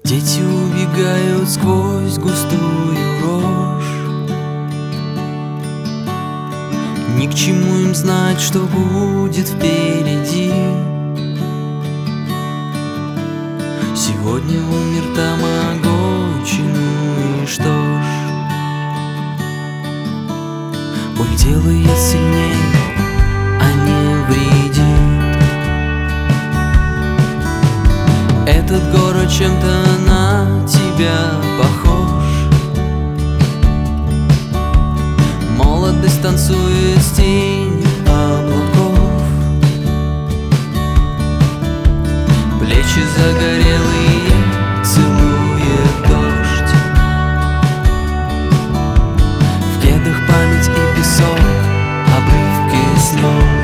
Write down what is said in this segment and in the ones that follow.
Дети убегают сквозь густую рожь. Ни к чему им знать, что будет впереди. Сегодня умер Тамагочи, ну и что ж. Боль делает сильней, а не вредит. Этот город чем-то на тебя похож. Молодость танцует с тенью облаков. Плечи загорелые целует дождь. В кедах память и песок, обрывки слов.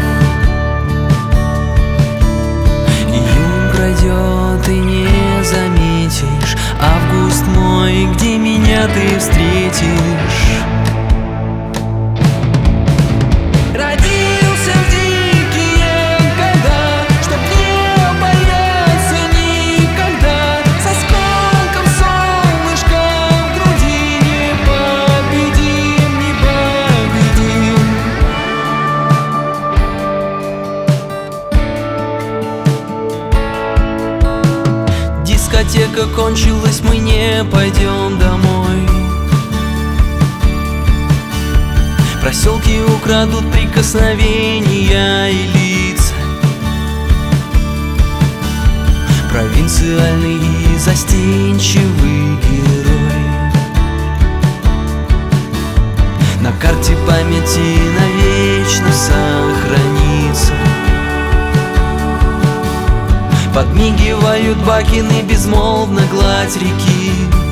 Июнь пройдет и не заметишь. Август мой, где меня ты встретишь. Дискотека кончилась, мы не пойдем домой. Проселки украдут прикосновения и лица. Провинциальный и застенчивый герой. На карте памяти навечно сохранится. Подмигивают бакины, безмолвно гладь реки.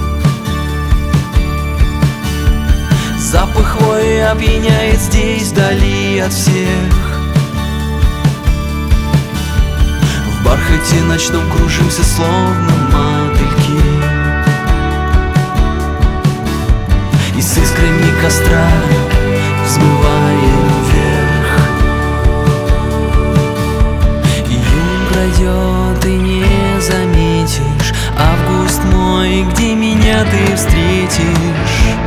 Запах хвои опьяняет здесь, вдали от всех. В бархате ночном кружимся, словно мотыльки. И с искрами костра взмываем вверх. Июнь пройдет и не заметишь. Август мой, где меня ты встретишь.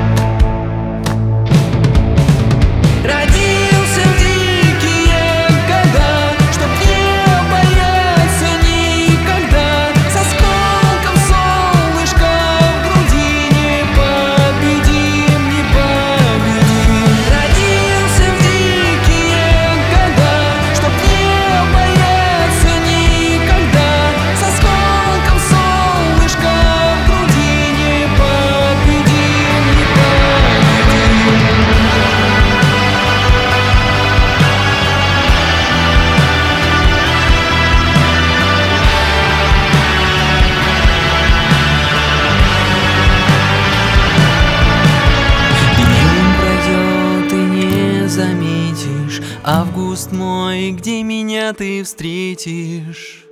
Август мой, где меня ты встретишь.